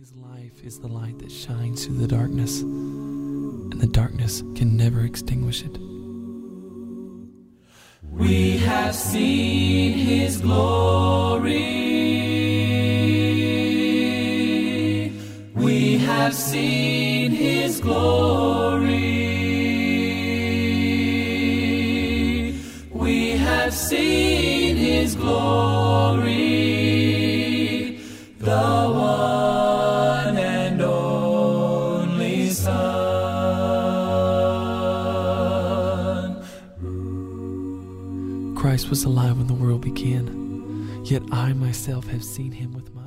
His life is the light that shines through the darkness, and the darkness can never extinguish it. We have seen His glory. We have seen His glory. We have seen His glory, the one and only Son. Christ was alive when the world began, yet I myself have seen Him with my